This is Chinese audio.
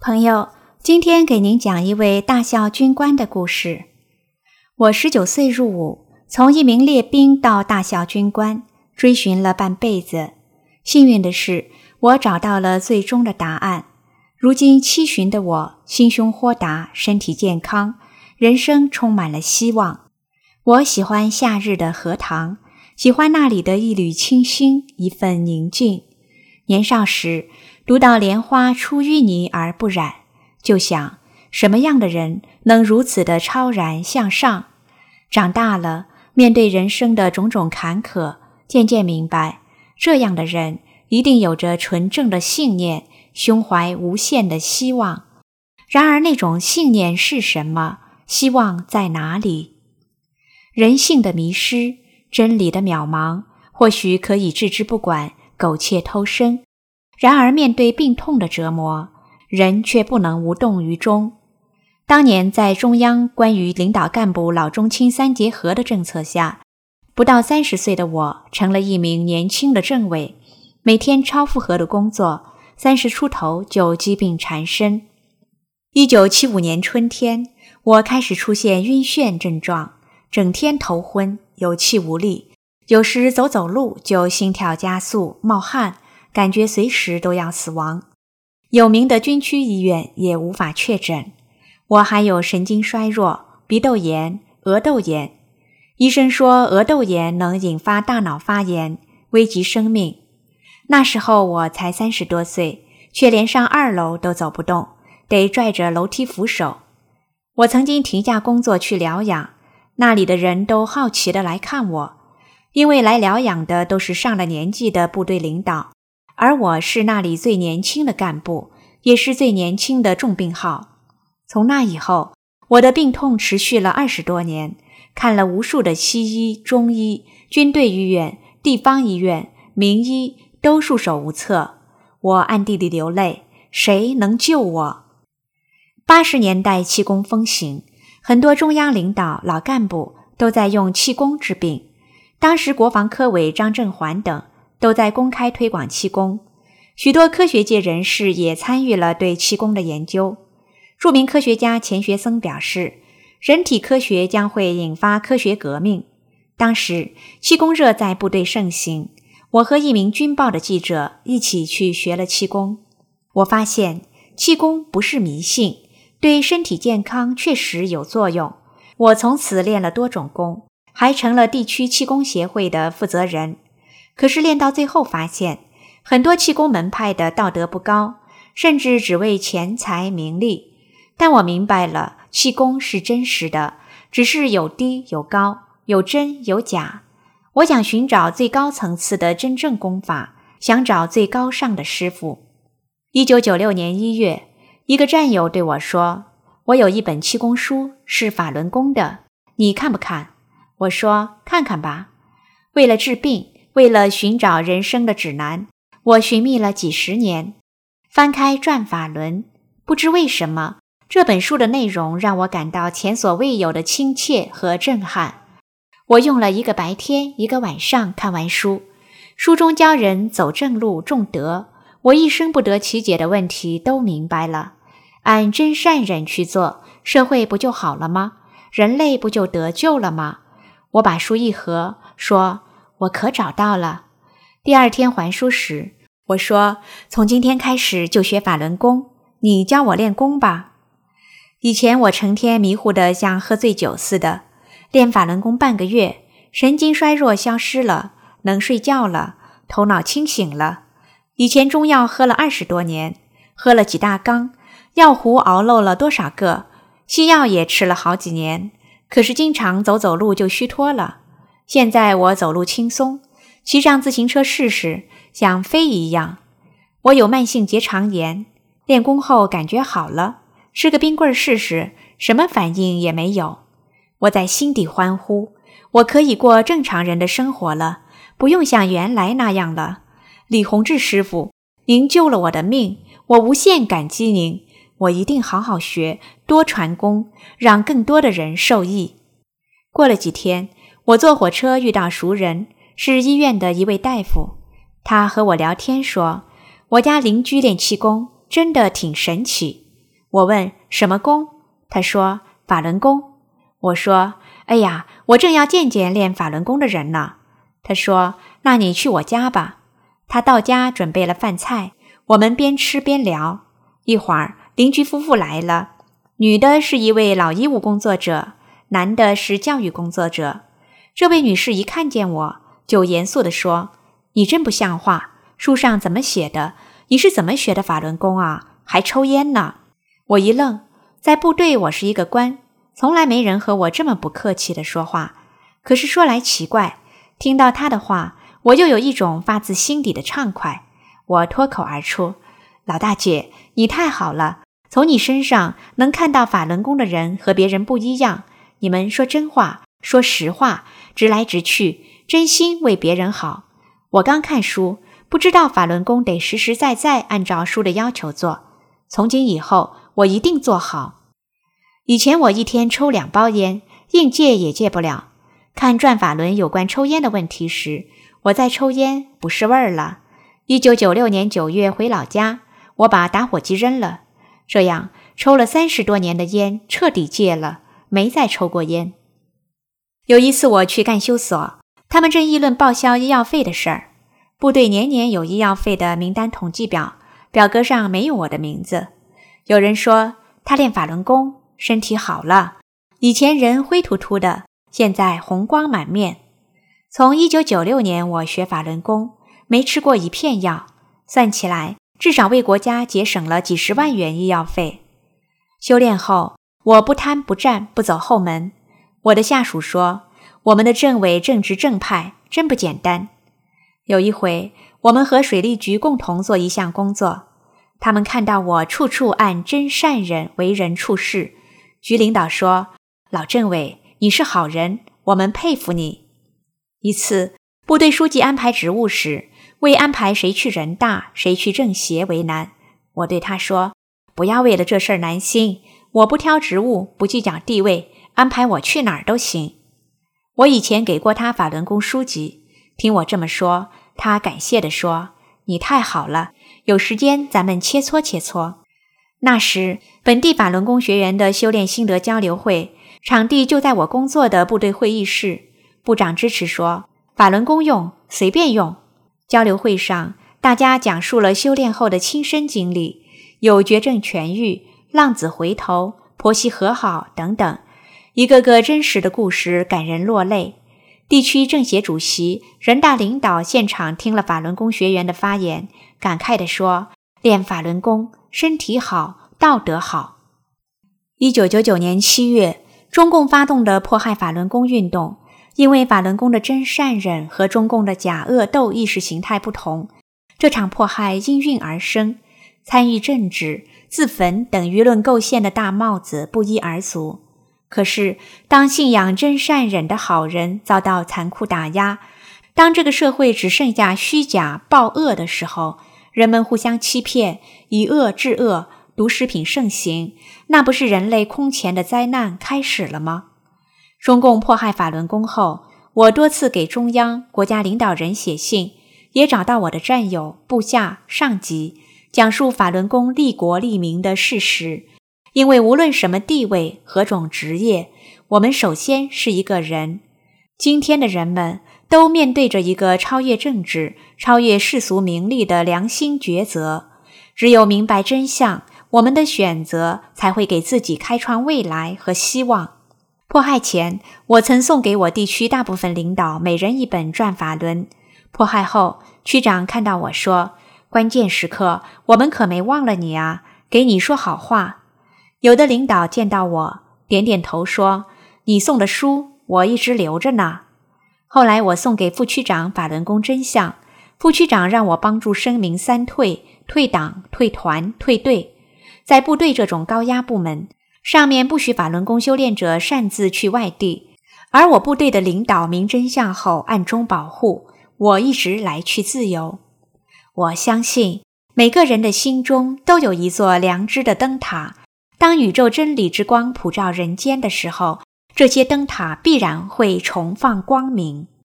朋友，今天给您讲一位大校军官的故事。我19岁入伍，从一名列兵到大校军官，追寻了半辈子。幸运的是，我找到了最终的答案。如今期寻的我，心胸豁达，身体健康，人生充满了希望。我喜欢夏日的荷塘，喜欢那里的一缕清新，一份宁静。年少时读到莲花出淤泥而不染，就想什么样的人能如此的超然向上。长大了，面对人生的种种坎坷，渐渐明白，这样的人一定有着纯正的信念，胸怀无限的希望。然而那种信念是什么？希望在哪里？人性的迷失，真理的渺茫，或许可以置之不管，苟且偷生。然而面对病痛的折磨，人却不能无动于衷。当年在中央关于领导干部老中青三结合的政策下，不到30岁的我成了一名年轻的政委，每天超负荷的工作，30出头就疾病缠身。1975年春天，我开始出现晕眩症状，整天头昏，有气无力，有时走路就心跳加速，冒汗，感觉随时都要死亡。有名的军区医院也无法确诊。我还有神经衰弱、鼻窦炎、额窦炎。医生说额窦炎能引发大脑发炎，危及生命。那时候我才30多岁，却连上2楼都走不动，得拽着楼梯扶手。我曾经停下工作去疗养，那里的人都好奇地来看我，因为来疗养的都是上了年纪的部队领导，而我是那里最年轻的干部，也是最年轻的重病号。从那以后，我的病痛持续了20多年，看了无数的西医、中医、军队医院、地方医院、名医，都束手无策。我暗地里流泪，谁能救我？80年代气功风行，很多中央领导、老干部都在用气功治病。当时国防科委张正环等都在公开推广气功，许多科学界人士也参与了对气功的研究。著名科学家钱学森表示，人体科学将会引发科学革命。当时气功热在部队盛行，我和一名军报的记者一起去学了气功。我发现气功不是迷信，对身体健康确实有作用。我从此练了多种功，还成了地区气功协会的负责人。可是练到最后发现，很多气功门派的道德不高，甚至只为钱财名利。但我明白了，气功是真实的，只是有低有高，有真有假。我想寻找最高层次的真正功法，想找最高尚的师傅。1996年1月，一个战友对我说，我有一本气功书，是法轮功的，你看不看？我说看看吧。为了治病，为了寻找人生的指南，我寻觅了几十年，翻开转法轮，不知为什么，这本书的内容让我感到前所未有的亲切和震撼。我用了一个白天一个晚上看完书，书中教人走正路重德，我一生不得其解的问题都明白了。按真善忍去做，社会不就好了吗？人类不就得救了吗？我把书一合，说我可找到了。第2天还书时，我说从今天开始就学法轮功，你教我练功吧。以前我成天迷糊的像喝醉酒似的，练法轮功半个月，神经衰弱消失了，能睡觉了，头脑清醒了。以前中药喝了20多年，喝了几大缸，药壶熬漏了多少个，西药也吃了好几年，可是经常走路就虚脱了。现在我走路轻松，骑上自行车试试，像飞一样。我有慢性结肠炎，练功后感觉好了，吃个冰棍试试，什么反应也没有。我在心底欢呼，我可以过正常人的生活了，不用像原来那样了。李洪志师傅，您救了我的命，我无限感激您，我一定好好学，多传功，让更多的人受益。过了几天，我坐火车遇到熟人，是医院的一位大夫。他和我聊天说，我家邻居练气功真的挺神奇。 我问什么功？他说法轮功。我说哎呀，我正要见见练法轮功的人呢。他说那你去我家吧。他到家准备了饭菜，我们边吃边聊。一会儿邻居夫妇来了，女的是一位老医务工作者，男的是教育工作者。这位女士一看见我就严肃地说，你真不像话，书上怎么写的？你是怎么学的法轮功啊？还抽烟呢？我一愣，在部队我是一个官，从来没人和我这么不客气地说话。可是说来奇怪，听到他的话，我就有一种发自心底的畅快。我脱口而出，老大姐，你太好了，从你身上能看到法轮功的人和别人不一样，你们说真话，说实话，直来直去，真心为别人好。我刚看书，不知道法轮功得实实在在按照书的要求做，从今以后我一定做好。以前我一天抽2包烟，硬戒也戒不了。看转法轮有关抽烟的问题时，我在抽烟不是味儿了。1996年9月回老家，我把打火机扔了，这样抽了30多年的烟彻底戒了，没再抽过烟。有一次我去干休所，他们正议论报销医药费的事儿。部队年年有医药费的名单统计表，表格上没有我的名字。有人说他练法轮功，身体好了，以前人灰秃秃的，现在红光满面。从1996年我学法轮功，没吃过一片药，算起来至少为国家节省了几十万元医药费。修炼后，我不贪不占不走后门。我的下属说，我们的政委正直正派，真不简单。有一回，我们和水利局共同做一项工作，他们看到我处处按真善忍为人处事，局领导说，老政委，你是好人，我们佩服你。一次，部队书记安排职务时，为安排谁去人大，谁去政协为难，我对他说，不要为了这事儿难心，我不挑职务，不计较地位，安排我去哪儿都行。我以前给过他法轮功书籍，听我这么说，他感谢地说，你太好了，有时间咱们切磋切磋。那时本地法轮功学员的修炼心得交流会，场地就在我工作的部队会议室，部长支持说，法轮功用，随便用。交流会上，大家讲述了修炼后的亲身经历，有绝症痊愈、浪子回头、婆媳和好等等，一个个真实的故事感人落泪。地区政协主席、人大领导现场听了法轮功学员的发言，感慨地说，练法轮功，身体好，道德好。1999年7月，中共发动的迫害法轮功运动，因为法轮功的真善忍和中共的假恶斗意识形态不同，这场迫害应运而生，参与政治、自焚等舆论构陷的大帽子不一而足。可是当信仰真善忍的好人遭到残酷打压，当这个社会只剩下虚假暴恶的时候，人们互相欺骗，以恶制恶，毒食品盛行，那不是人类空前的灾难开始了吗？中共迫害法轮功后，我多次给中央、国家领导人写信，也找到我的战友、部下、上级，讲述法轮功利国利民的事实。因为无论什么地位、何种职业，我们首先是一个人。今天的人们都面对着一个超越政治、超越世俗名利的良心抉择。只有明白真相，我们的选择才会给自己开创未来和希望。迫害前，我曾送给我地区大部分领导每人一本《转法轮》。迫害后，区长看到我说，关键时刻我们可没忘了你啊，给你说好话。有的领导见到我，点点头说，你送的书我一直留着呢。后来我送给副区长法轮功真相，副区长让我帮助声明3退：退党、退团、退队。在部队这种高压部门，上面不许法轮功修炼者擅自去外地，而我部队的领导明真相后暗中保护，我一直来去自由。我相信每个人的心中都有一座良知的灯塔，当宇宙真理之光普照人间的时候，这些灯塔必然会重放光明。